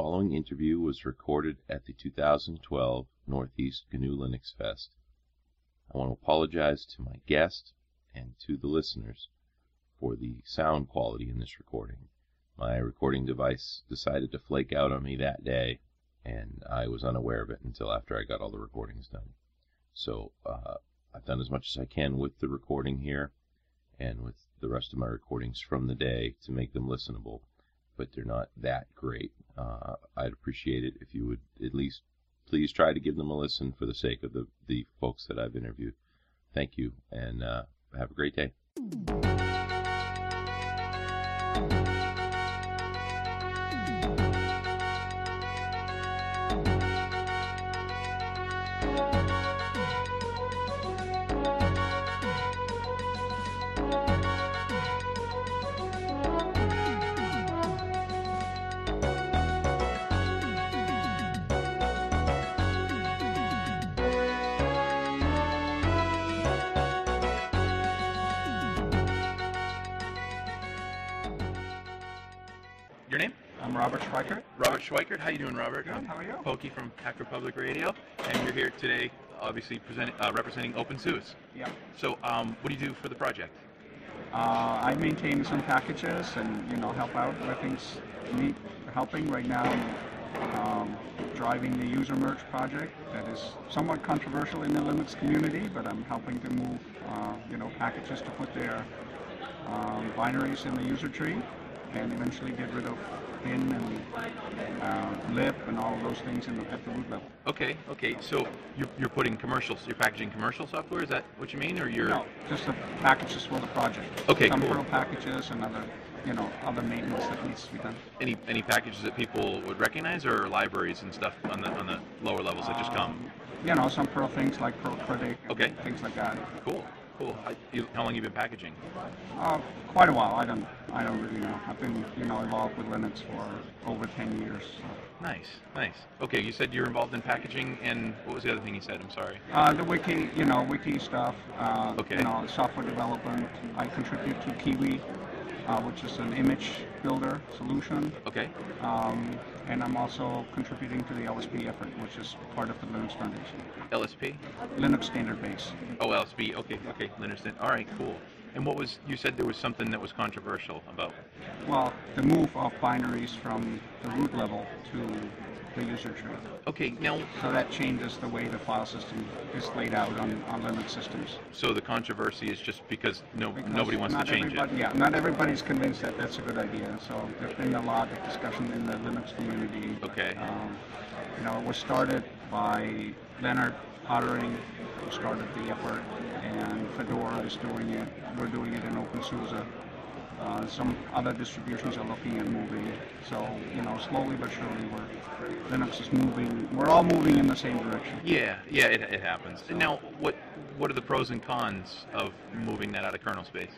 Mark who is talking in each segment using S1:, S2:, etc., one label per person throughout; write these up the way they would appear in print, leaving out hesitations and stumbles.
S1: following interview was recorded at the 2012 Northeast GNU Linux Fest. I want to apologize to my guest and to the listeners for the sound quality in this recording. My recording device decided to flake out on me that day, and I was unaware of it until after I got all the recordings done. So I've done as much as I can with the recording here and with the rest of my recordings from the day to make them listenable, but they're not that great. I'd appreciate it if you would at least please try to give them a listen for the sake of the folks that I've interviewed. Thank you, and have a great day.
S2: Your name?
S3: I'm Robert Schweikert.
S2: Robert Schweikert. How you doing, Robert?
S3: Good. How are you?
S2: Pokey from Hacker Public Radio, and you're here today, obviously representing OpenSUSE.
S3: Yeah.
S2: So, what do you do for the project?
S3: I maintain some packages and help out where things need helping. Right now, I'm driving the user merge project that is somewhat controversial in the Linux community, but I'm helping to move packages to put their binaries in the user tree, and eventually get rid of bin and lib and all of those things at the root level.
S2: Okay. So you're putting you're packaging commercial software. Is that what you mean, or you're?
S3: No, just the packages for the project.
S2: Okay,
S3: some
S2: cool.
S3: Perl packages and other maintenance that needs to be done.
S2: Any packages that people would recognize, or libraries and stuff on the lower levels that just come?
S3: Some Perl things like Perl Critic.
S2: Okay.
S3: Things like that.
S2: Cool. How long have you been packaging?
S3: Quite a while. I don't really know. I've been involved with Linux for over 10 years. So.
S2: Nice. Okay, you said you're involved in packaging, and what was the other thing you said? I'm sorry.
S3: The wiki stuff.
S2: Okay.
S3: Software development. I contribute to Kiwi, which is an image builder solution.
S2: Okay.
S3: And I'm also contributing to the LSP effort, which is part of the Linux Foundation.
S2: LSP?
S3: Linux Standard Base.
S2: Oh, LSP. Okay. Understand. All right, cool. And you said there was something that was controversial about?
S3: Well, the move of binaries from the root level to the user tree.
S2: Okay, now...
S3: So that changes the way the file system is laid out on Linux systems.
S2: So the controversy is just because nobody wants to change it?
S3: Yeah, not everybody's convinced that that's a good idea. So there's been a lot of discussion in the Linux community.
S2: Okay.
S3: It was started by Leonard Pottering, who started the effort, and Fedora is doing it. We're doing it in OpenSUSE. Some other distributions are looking at moving. So, slowly but surely, Linux is moving. We're all moving in the same direction.
S2: Yeah, it happens. And now, what are the pros and cons of moving that out of kernel space?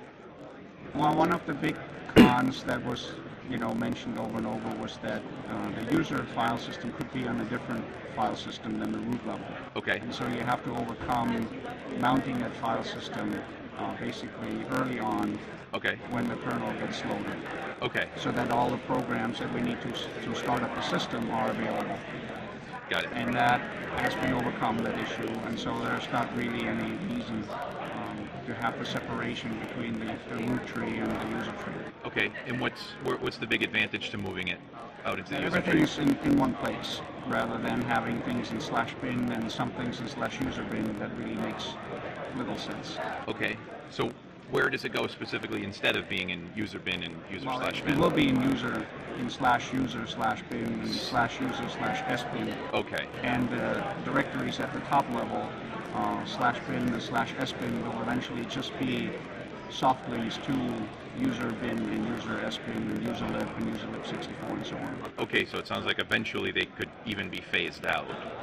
S3: Well, one of the big cons that was, mentioned over and over was that the user file system could be on a different file system than the root level.
S2: Okay.
S3: And so you have to overcome mounting that file system basically early on.
S2: Okay.
S3: When the kernel gets loaded.
S2: Okay.
S3: So that all the programs that we need to start up the system are available.
S2: Got it.
S3: And that has been overcome, that issue, and so there's not really any reason to have the separation between the root tree and the user tree.
S2: Okay, and what's the big advantage to moving it out into the user tree?
S3: Everything's in one place, rather than having things in /bin and some things in /user bin. That really makes little sense.
S2: Okay, so where does it go specifically instead of being in user bin and user /bin?
S3: It will be in user, in /user/bin and /user/sbin.
S2: Okay.
S3: And the directories at the top level, /bin and /sbin, will eventually just be soft links to user bin and user sbin and user lib and user lib64 and so on.
S2: Okay, so it sounds like eventually they could even be phased out.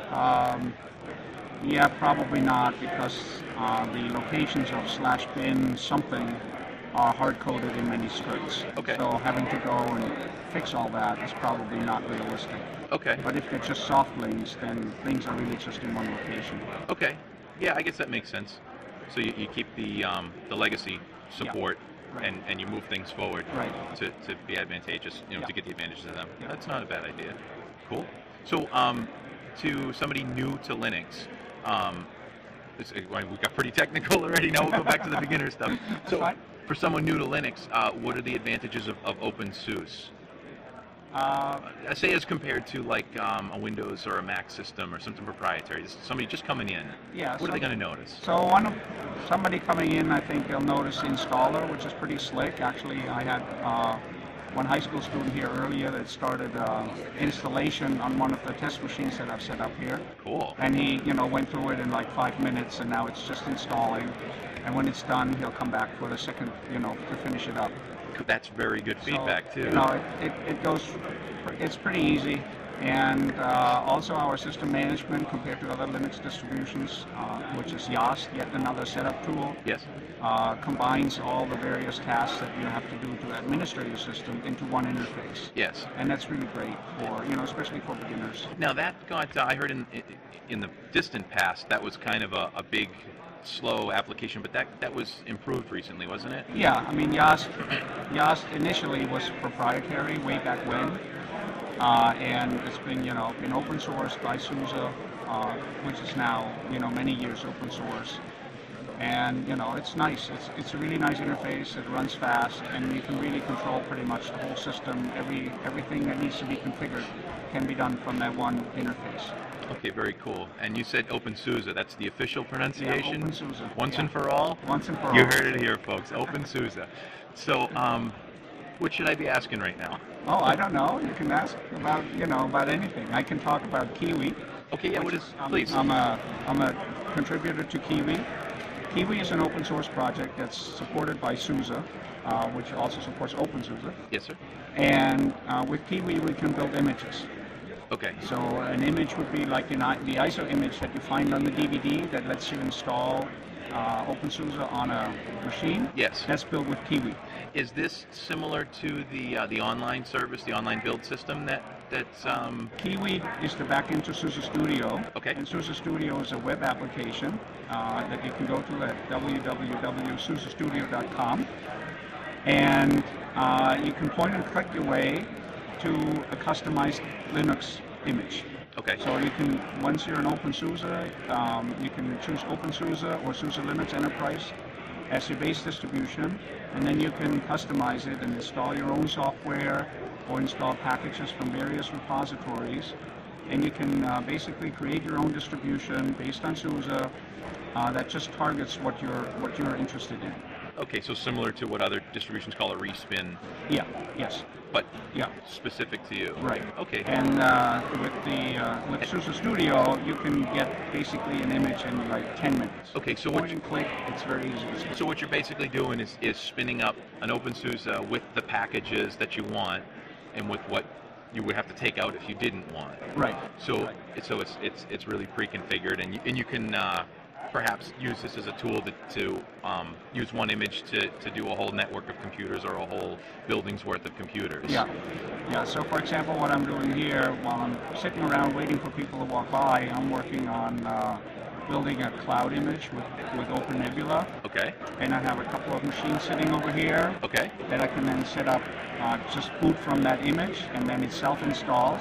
S3: Yeah, probably not, because the locations of /bin something are hard-coded in many scripts.
S2: Okay.
S3: So having to go and fix all that is probably not realistic.
S2: Okay.
S3: But if they're just soft links, then things are really just in one location.
S2: Okay. Yeah, I guess that makes sense. So you keep the legacy support,
S3: Right.
S2: and you move things forward
S3: Right.
S2: to be advantageous,
S3: Yeah.
S2: to get the advantages of them.
S3: Yeah.
S2: That's not a bad idea. Cool. So, to somebody new to Linux, we got pretty technical already. Now we'll go back to the beginner stuff. So,
S3: fine.
S2: for someone new to Linux, what are the advantages of OpenSUSE? Say as compared to like a Windows or a Mac system or something proprietary. This is somebody just coming in.
S3: Yeah,
S2: What are they going to notice?
S3: So somebody coming in, I think they'll notice Installer, which is pretty slick. Actually, I had one high school student here earlier that started installation on one of the test machines that I've set up here.
S2: Cool.
S3: And he, went through it in like 5 minutes, and now it's just installing. And when it's done, he'll come back for the second, to finish it up.
S2: That's very good feedback
S3: So,
S2: too.
S3: It goes, it's pretty easy. And also our system management compared to other Linux distributions, which is Yoast, yet another setup tool,
S2: Yes.
S3: combines all the various tasks that you have to do to administrate your system into one interface.
S2: Yes.
S3: And that's really great for, especially for beginners.
S2: Now that got, I heard in the distant past, that was kind of a big, slow application, but that was improved recently, wasn't it?
S3: Yeah, I mean, Yoast initially was proprietary way back when. And it's been, been open sourced by SUSE, which is now, many years open source. And, it's nice. It's a really nice interface. It runs fast, and you can really control pretty much the whole system. Everything that needs to be configured can be done from that one interface.
S2: Okay, very cool. And you said OpenSUSE. That's the official pronunciation?
S3: Yeah, OpenSUSE.
S2: Once
S3: Yeah.
S2: and for all?
S3: Once and for all.
S2: You heard it here, folks. OpenSUSE. So, what should I be asking right now?
S3: Oh, I don't know. You can ask about, about anything. I can talk about Kiwi.
S2: Okay, yeah,
S3: which
S2: what is,
S3: is,
S2: please.
S3: I'm a contributor to Kiwi. Kiwi is an open source project that's supported by SUSE, which also supports OpenSUSE.
S2: Yes, sir.
S3: And with Kiwi, we can build images.
S2: Okay.
S3: So an image would be like the ISO image that you find on the DVD that lets you install OpenSUSE on a machine.
S2: Yes.
S3: That's built with Kiwi.
S2: Is this similar to the online service, the online build system that's
S3: Kiwi is the backend to SUSE Studio.
S2: Okay.
S3: And SUSE Studio is a web application that you can go to at www.susestudio.com. And you can point and click your way to a customized Linux image.
S2: okay?
S3: So you can, once you're in OpenSUSE, you can choose OpenSUSE or SUSE Linux Enterprise as your base distribution, and then you can customize it and install your own software or install packages from various repositories, and you can basically create your own distribution based on SUSE that just targets what you're interested in.
S2: Okay, so similar to what other distributions call a respin,
S3: Yeah. Yes.
S2: but
S3: Yeah.
S2: specific to you.
S3: Right.
S2: Okay.
S3: And with SUSE Studio, you can get basically an image in like 10 minutes.
S2: Okay, so
S3: Point and click. It's very easy.
S2: So what you're basically doing is spinning up an OpenSUSE with the packages that you want, and with what you would have to take out if you didn't want.
S3: Right.
S2: So it's really pre-configured, and you can perhaps use this as a tool to use one image to do a whole network of computers or a whole building's worth of computers.
S3: Yeah. Yeah. So for example, what I'm doing here while I'm sitting around waiting for people to walk by, I'm working on building a cloud image with OpenNebula.
S2: Okay.
S3: And I have a couple of machines sitting over here
S2: Okay.
S3: that I can then set up, just boot from that image, and then it self-installs.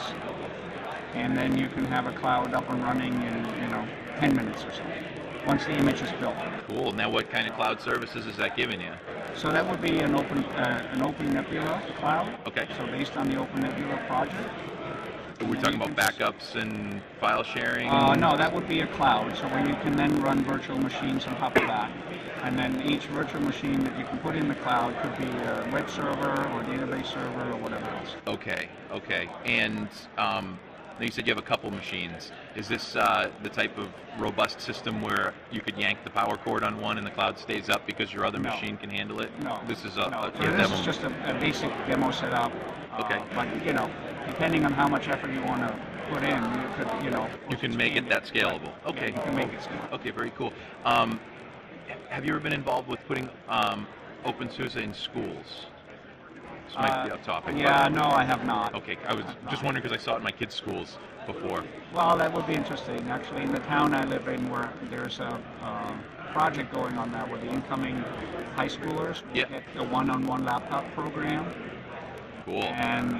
S3: And then you can have a cloud up and running in 10 minutes or so, once the image is built.
S2: Cool. Now, what kind of cloud services is that giving you?
S3: So that would be an OpenNebula cloud.
S2: Okay.
S3: So based on the OpenNebula project.
S2: Are we talking about backups and file sharing?
S3: No, that would be a cloud. So when you can then run virtual machines on top of that. And then each virtual machine that you can put in the cloud could be a web server or database server or whatever else.
S2: Okay. Okay. And now you said you have a couple machines. Is this the type of robust system where you could yank the power cord on one and the cloud stays up because your other
S3: No.
S2: machine can handle it?
S3: No.
S2: This is
S3: no.
S2: a
S3: So
S2: yeah,
S3: this
S2: demo.
S3: is just a basic demo setup.
S2: Okay.
S3: But depending on how much effort you want to put in, you could
S2: You can make it that scalable.
S3: Right.
S2: Okay.
S3: Yeah, you can make it scalable.
S2: Okay, very cool. Have you ever been involved with putting OpenSUSE in schools? This might be off topic.
S3: Yeah, no, I have not.
S2: But, okay, I was just wondering because I saw it in my kids' schools before.
S3: Well, that would be interesting. Actually, in the town I live in, where there's a project going on that with the incoming high schoolers. We
S2: Yeah.
S3: get a one-on-one laptop program,
S2: Cool.
S3: and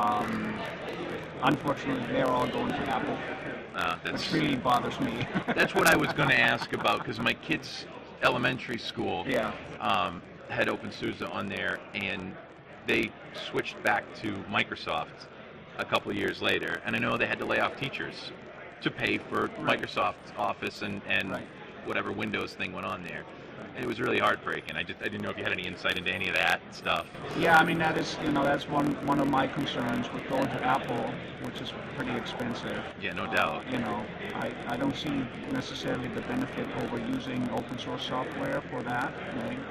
S3: unfortunately, they're all going to Apple,
S2: That's
S3: which really bothers me.
S2: that's what I was going to ask about, because my kids' elementary school
S3: Yeah.
S2: had OpenSUSE on there, and they switched back to Microsoft a couple of years later, and I know they had to lay off teachers to pay for
S3: Right.
S2: Microsoft Office and
S3: Right.
S2: whatever Windows thing went on there. And it was really heartbreaking. I didn't know if you had any insight into any of that stuff.
S3: Yeah, I mean that is, that's one of my concerns with going to Apple, which is pretty expensive.
S2: Yeah, no doubt.
S3: I don't see necessarily the benefit over using open source software for that. Right?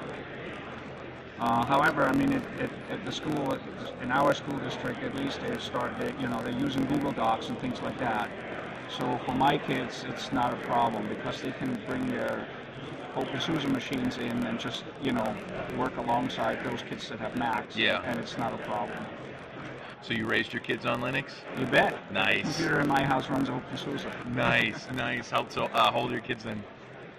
S3: However, I mean, at the school, in our school district, at least they're using Google Docs and things like that. So for my kids, it's not a problem because they can bring their OpenSUSE machines in and just, work alongside those kids that have Macs.
S2: Yeah.
S3: And it's not a problem.
S2: So you raised your kids on Linux?
S3: You bet.
S2: Nice.
S3: The computer in my house runs OpenSUSE.
S2: Nice, nice. How old are your kids then?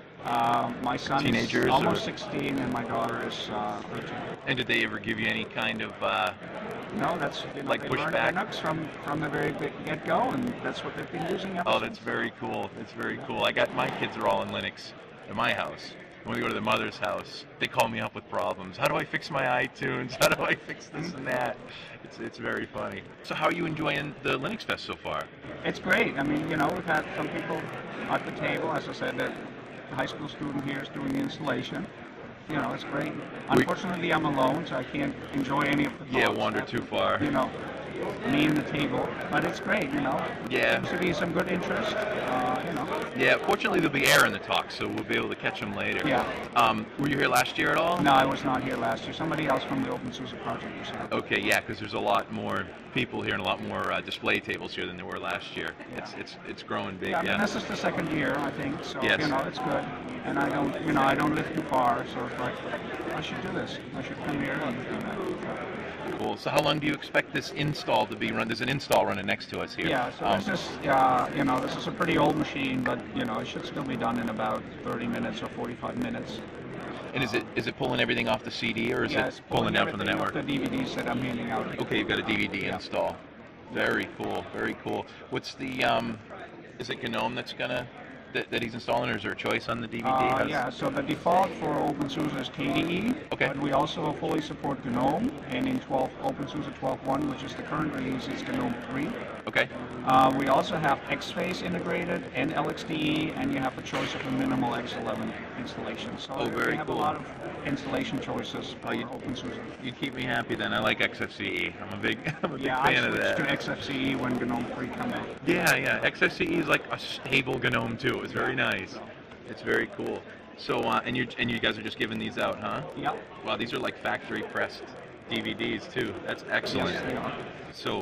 S3: My son
S2: Teenagers
S3: is almost
S2: or-
S3: 16 and my daughter is 13.
S2: And did they ever give you any kind of
S3: No, that's
S2: Like
S3: they learned
S2: pushback?
S3: Linux from the very get-go, and that's what they've been using ever
S2: Oh,
S3: since.
S2: that's very cool. That's very cool. I got my kids are all in Linux at my house. When we go to the mother's house, they call me up with problems. How do I fix my iTunes? How do I fix this and that? It's very funny. So how are you enjoying the Linux Fest so far?
S3: It's great. I mean, we've had some people at the table. As I said, that the high school student here is doing the installation. It's great. Unfortunately, I'm alone, so I can't enjoy any of the
S2: Yeah,
S3: talks.
S2: wander too far.
S3: Me and the table, but it's great.
S2: Yeah.
S3: Seems to be some good interest.
S2: Yeah, fortunately there'll be air in the talk, so we'll be able to catch them later.
S3: Yeah.
S2: Were you here last year at all?
S3: No, I was not here last year. Somebody else from the OpenSUSE project was here.
S2: Okay, yeah, because there's a lot more people here and a lot more display tables here than there were last year.
S3: Yeah.
S2: It's growing big.
S3: Yeah, I
S2: Yeah.
S3: mean, this is the second year, I think, so,
S2: Yes.
S3: it's good. And I don't live too far, so it's like, I should do this. I should come here and do that.
S2: Cool. So how long do you expect this install to be run? There's an install running next to us here.
S3: Yeah, so this is a pretty old machine, but, it should still be done in about 30 minutes or 45 minutes.
S2: And is it pulling everything off the CD or is
S3: Yeah,
S2: it
S3: it's
S2: pulling down from the
S3: everything off
S2: network?
S3: the DVDs that I'm handing out.
S2: Okay, you've got a DVD
S3: Yeah.
S2: install. Very cool. Very cool. What's the is it GNOME that he's installing, or is there a choice on the DVD?
S3: Yeah, so the default for OpenSUSE is KDE,
S2: Okay.
S3: but we also fully support GNOME, and in OpenSUSE 12.1, which is the current release, it's GNOME 3.
S2: Okay.
S3: We also have XFace integrated and LXDE, and you have a choice of a minimal X11 installation. So
S2: Oh, very
S3: we have
S2: cool.
S3: a lot of installation choices for
S2: you-
S3: OpenSUSE.
S2: You keep me happy then. I like XFCE. I'm a big
S3: Yeah,
S2: fan
S3: I
S2: of
S3: switched
S2: that.
S3: to XFCE when GNOME 3 came out.
S2: Yeah. XFCE is like a stable GNOME too. It's very nice. It's very cool. So and you guys are just giving these out, huh?
S3: Yep.
S2: Wow, these are like factory pressed DVDs too. That's excellent.
S3: Yes, they are.
S2: So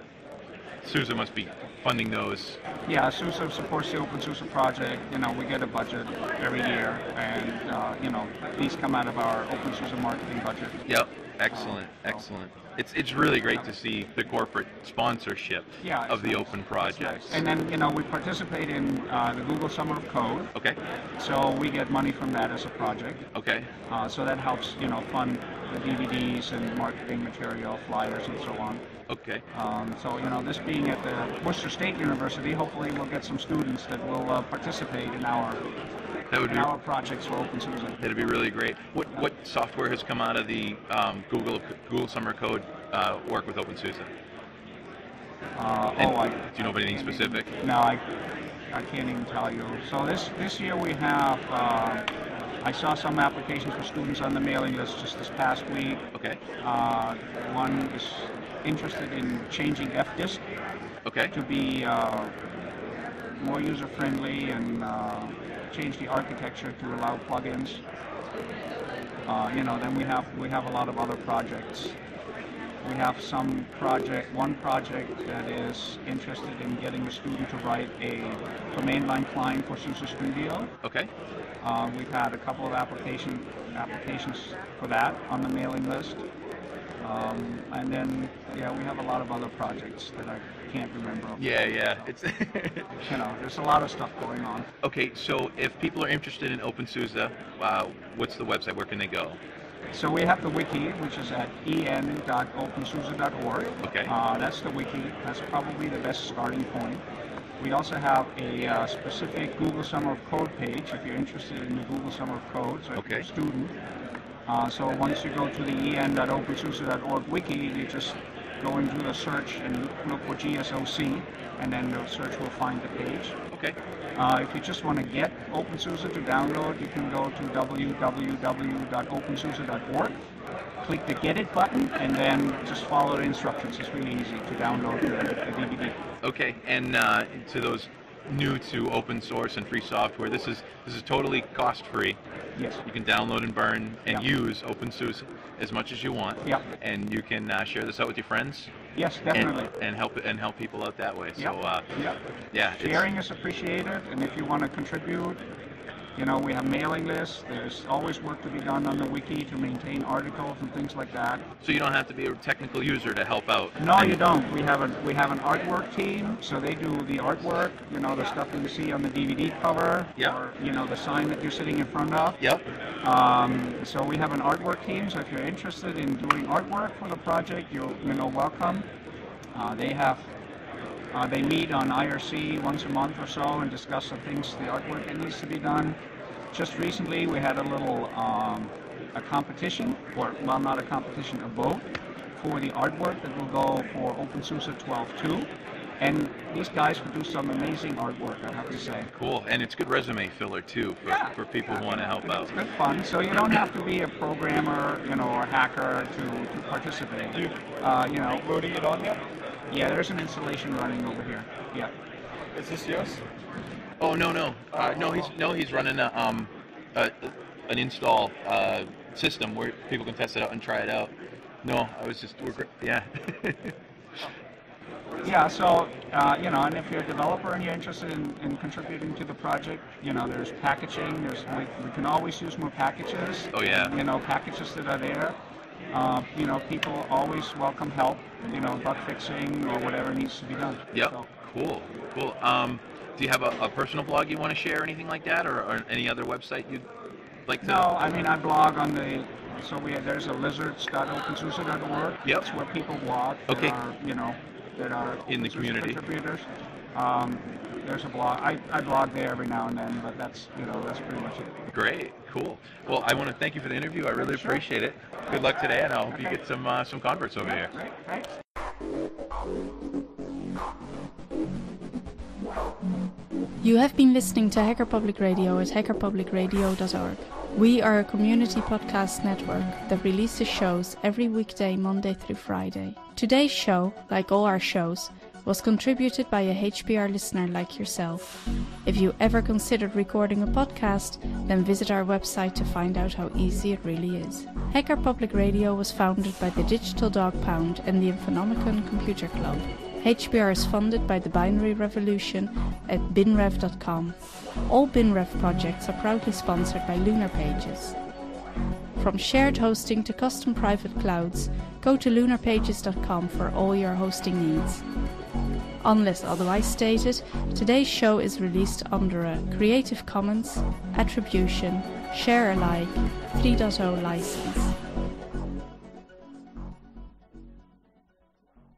S2: SUSE must be funding those.
S3: Yeah, SUSE supports the OpenSUSE project. We get a budget every year, and these come out of our OpenSUSE marketing budget.
S2: Yep. Excellent. Excellent. It's really great to see the corporate sponsorship
S3: Yeah, it's
S2: of the
S3: nice.
S2: open
S3: It's
S2: projects.
S3: nice. And then we participate in the Google Summer of Code,
S2: Okay.
S3: so we get money from that as a project.
S2: Okay.
S3: So that helps fund the DVDs and marketing material, flyers, and so on.
S2: Okay.
S3: So this being at the Worcester State University, hopefully we'll get some students that will participate in our
S2: That would be
S3: projects for OpenSUSE.
S2: that'd be really great. What software has come out of the Google Summer Code work with OpenSUSE?
S3: Do
S2: Do you know of anything specific?
S3: No, I can't even tell you. So this year we have, I saw some applications for students on the mailing list just this past week.
S2: Okay.
S3: One is interested in changing FDisk
S2: Okay.
S3: to be more user-friendly and change the architecture to allow plugins. Then we have a lot of other projects. We have one project that is interested in getting a student to write a command line client for SUSE Studio.
S2: Okay.
S3: We've had a couple of applications for that on the mailing list. And then, yeah, we have a lot of other projects that I can't remember.
S2: Yeah. It's
S3: You know, there's a lot of stuff going on.
S2: okay. So if people are interested in OpenSUSE, what's the website? Where can they go?
S3: So we have the wiki, which is at en.opensuse.org.
S2: Okay.
S3: That's the wiki. That's probably the best starting point. We also have a specific Google Summer of Code page if you're interested in the Google Summer of Code, so if you're a student. So once you go to the en.opensuse.org wiki, you just go into the search and look for GSOC, and then the search will find the page.
S2: Okay.
S3: If you just want to get OpenSUSE to download, you can go to www.opensuse.org, click the Get It button, and then just follow the instructions. It's really easy to download the DVD.
S2: Okay. And to those new to open source and free software, this is totally cost-free.
S3: Yes.
S2: You can download and burn and use OpenSUSE as much as you want.
S3: Yep.
S2: And you can share this out with your friends.
S3: Yes, definitely.
S2: And help people out that way.
S3: Yep.
S2: So yeah.
S3: Sharing is appreciated, and if you want to contribute, you know, we have mailing lists. There's always work to be done on the wiki to maintain articles and things like that.
S2: So you don't have to be a technical user to help out.
S3: No, you don't. We have an artwork team, so they do the artwork. You know, the stuff that you see on the DVD cover, or you know, the sign that you're sitting in front of.
S2: Yep.
S3: So we have an artwork team. So if you're interested in doing artwork for the project, you're welcome. They meet on IRC once a month or so and discuss the things, the artwork that needs to be done. Just recently we had a little a competition, or well, not a competition, a vote for the artwork that will go for OpenSUSE 12.2. And these guys can do some amazing artwork, I have to say.
S2: Cool, and it's good resume filler too for people who want to help out.
S3: It's good fun. So you don't have to be a programmer, or a hacker to participate.
S4: Loading it on yet?
S3: Yeah, there's an installation running over here. Yeah.
S4: Is this yours?
S2: Oh no. He's running an install system where people can test it out and try it out. No, yeah.
S3: Yeah, so, and if you're a developer and you're interested in contributing to the project, there's packaging, we can always use more packages.
S2: Oh, yeah.
S3: Packages that are there. People always welcome help, bug fixing or whatever needs to be done.
S2: Yep,
S3: So,
S2: cool. Do you have a personal blog you want to share or anything like that, or any other website you'd like to?
S3: No, I blog on there's a lizards.opensuse.org.
S2: Yep.
S3: That's where people blog.
S2: Okay.
S3: That are
S2: in the
S3: OpenSUSE
S2: community.
S3: Contributors. There's a blog. I blog there every now and then, but that's pretty much it.
S2: Great, cool. Well, I want to thank you for the interview. I really appreciate it. Good luck today, and I hope you get some converts over here.
S3: Great, thanks.
S5: You have been listening to Hacker Public Radio at hackerpublicradio.org. We are a community podcast network that releases shows every weekday, Monday through Friday. Today's show, like all our shows, was contributed by a HPR listener like yourself. If you ever considered recording a podcast, then visit our website to find out how easy it really is. Hacker Public Radio was founded by the Digital Dog Pound and the Infonomicon Computer Club. HPR is funded by the Binary Revolution at binrev.com. All BinRev projects are proudly sponsored by Lunar Pages. From shared hosting to custom private clouds, go to lunarpages.com for all your hosting needs. Unless otherwise stated, today's show is released under a Creative Commons Attribution Share Alike 3.0 license.